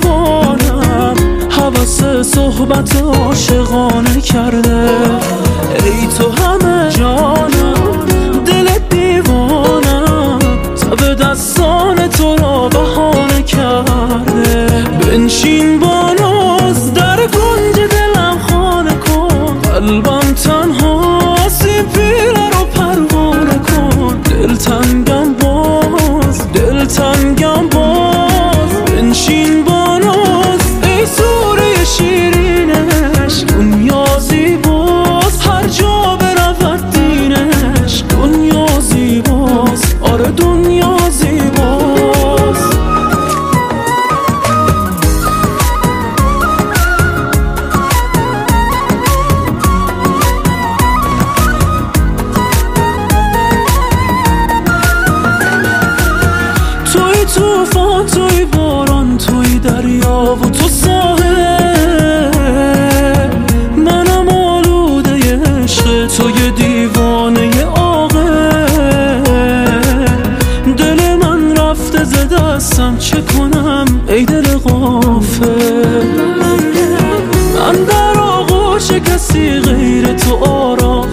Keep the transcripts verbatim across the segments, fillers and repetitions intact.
دیوانم هوس صحبت عاشقانه کرده. ای تو همه جانم دل دیوانم تب دستان تو را بهانه کرده. بنشین با ناز در کنج دلم خانه کن، قلبم تنهاست این پیله رو پروانه کن. دلتنگم باز دلتنگم باز بنشین با ناز ای سوره شیرینش. دنیا زیباست هر جا برود دینش، دنیا زیباست آره دنیا زیباست. توی توفان توی باران توی دریا و تو ساحل، منم آلوده عشق توی دیوانه عاقل. دل من رفته ز دستم چه کنم ای دل غافل. من در آغوش کسی غیر تو آرام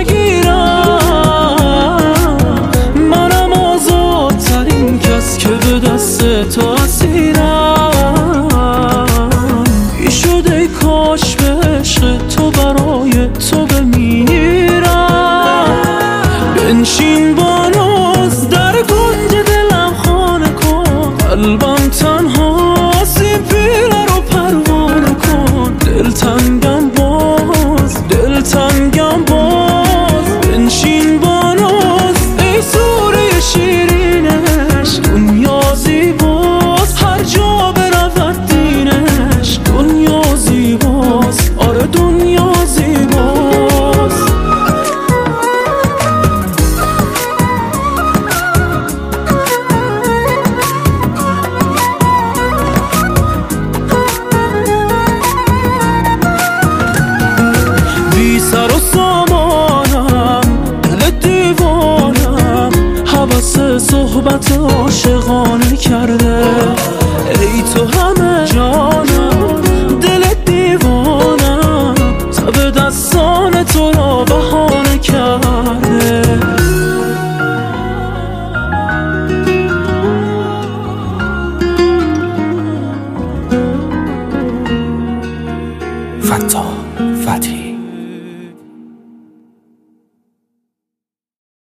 نگیرم، منم آزادترین کس که به دست تو اسیرم. بی شد ای کاش به عشق تو برای تو بمیرم. بنشین با ناز در کنج دلم خانه کن، قلبم تنهاست این پیله رو پروانه کن. دلتنگم باز دلتنگم باز بنشین با ناز ای سوره شیرینش. دنیا زیباست هر جا برود دینش، دنیا زیباست آره دنیا زیباست. بی سر و سامانم دل دیوانم هوس صحبت عاشقانه کرده. ای تو همه جانم دل دیوانم تب دستان تو را بهانه کرده. فتاح فتحی